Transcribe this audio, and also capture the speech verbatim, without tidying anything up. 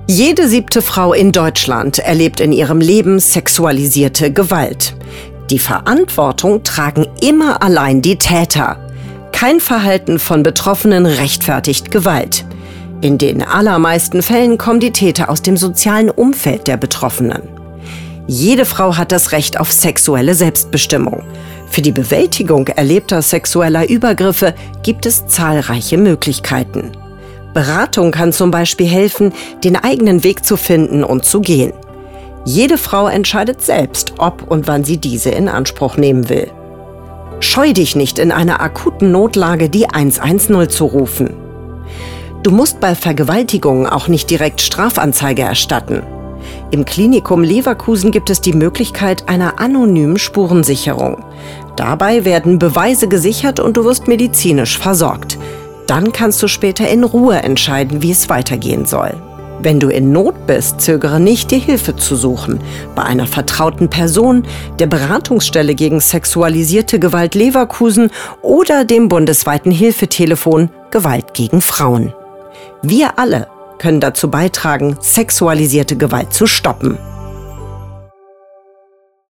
Jede siebte Frau in Deutschland erlebt in ihrem Leben sexualisierte Gewalt. Die Verantwortung tragen immer allein die Täter. Kein Verhalten von Betroffenen rechtfertigt Gewalt. In den allermeisten Fällen kommen die Täter aus dem sozialen Umfeld der Betroffenen. Jede Frau hat das Recht auf sexuelle Selbstbestimmung. Für die Bewältigung erlebter sexueller Übergriffe gibt es zahlreiche Möglichkeiten. Beratung kann zum Beispiel helfen, den eigenen Weg zu finden und zu gehen. Jede Frau entscheidet selbst, ob und wann sie diese in Anspruch nehmen will. Scheu dich nicht, in einer akuten Notlage die eins eins null zu rufen. Du musst bei Vergewaltigungen auch nicht direkt Strafanzeige erstatten. Im Klinikum Leverkusen gibt es die Möglichkeit einer anonymen Spurensicherung. Dabei werden Beweise gesichert und du wirst medizinisch versorgt. Dann kannst du später in Ruhe entscheiden, wie es weitergehen soll. Wenn du in Not bist, zögere nicht, dir Hilfe zu suchen. Bei einer vertrauten Person, der Beratungsstelle gegen sexualisierte Gewalt Leverkusen oder dem bundesweiten Hilfetelefon Gewalt gegen Frauen. Wir alle können dazu beitragen, sexualisierte Gewalt zu stoppen.